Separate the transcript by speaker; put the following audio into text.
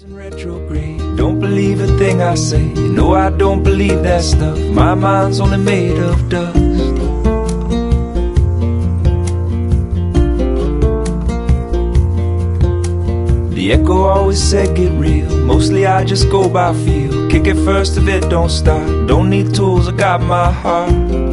Speaker 1: Retrograde, don't believe a thing I say. You know I don't believe that stuff. My mind's only made of dust. The echo always said get real. Mostly I just go by feel. Kick it first if it don't start. Don't need tools, I got my heart.